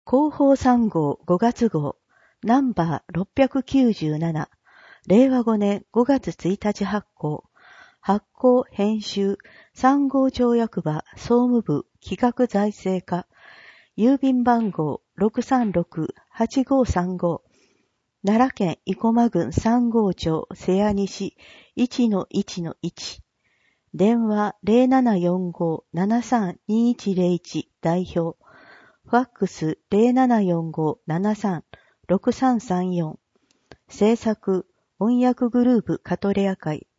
広報3号5月号、ナンバー697、令和5年5月1日発行、発行編集3号町役場総務部企画財政課、郵便番号 636-8535、奈良県生駒郡3号町瀬谷西 1-1-1、電話 0745-732101 代表、ファックス 0745-736334、制作翻訳グループカトレア会